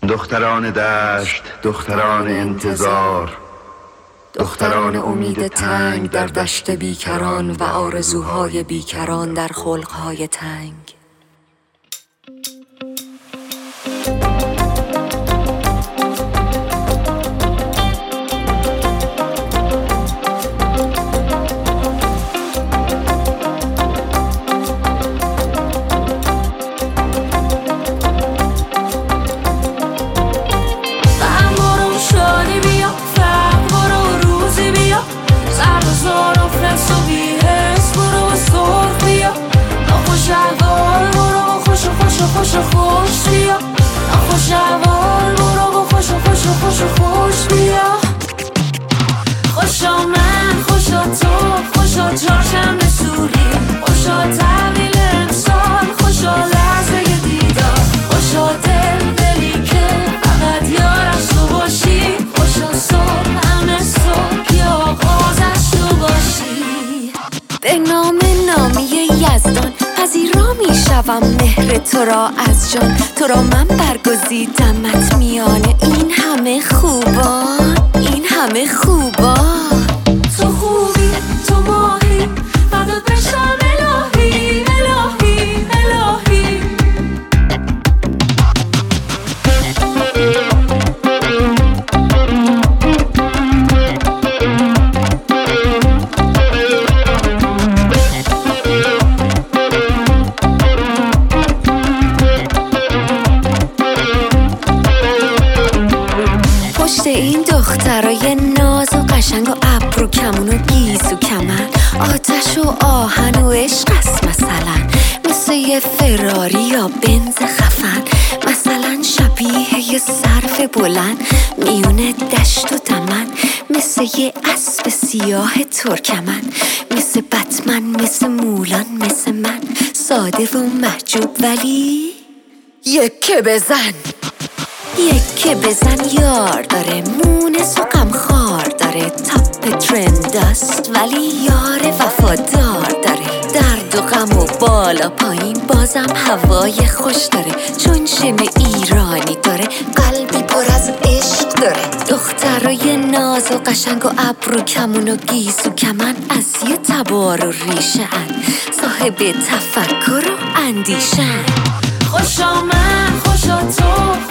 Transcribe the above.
دختران دشت، دختران انتظار، دختران امید تنگ در دشت بیکران و آرزوهای بیکران در خلقهای تنگ. خوش بیا خوش اول برو خوش بیا خوشا من خوشا تو خوشا چهارشنبه سوری خوشا تحویل امسال خوشا لحظه دیدار خوشا دلی که فقط یارش تو باشی خوشا صبح همه صبح که آغازش تو باشی. به نام نامی یزدان پذیرا می شوم مهر تو را از جان تو را من برگزیدمت میان این همه خوبان این همه خوبان. تو خوبی تو ماهی فقط بشم الهی الهی الهی. این دخترای ناز و قشنگ و ابرو کمون و گیز و کمن آتش و آهن و عشق است مثلا مثل یه فراری یا بنز خفن مثلا شبیه یه سرف بلند میونه دشت و دمن مثل یه اسب سیاه ترکمن مثل بتمن مثل مولان مثل من ساده و محجوب ولی یکه بزن یکه بزن یار داره مونس و غمخوار داره تاپ ترند است ولی یار وفادار داره درد و غم و بالا پایین بازم هوای خوش داره چون شم ایرانی داره قلبی پر از عشق داره دخترای ناز و قشنگ و ابرو کمون و گیس و کمن از یه تبار و ریشه ان صاحب تفکر و اندیشن. خوشا من خوشا تو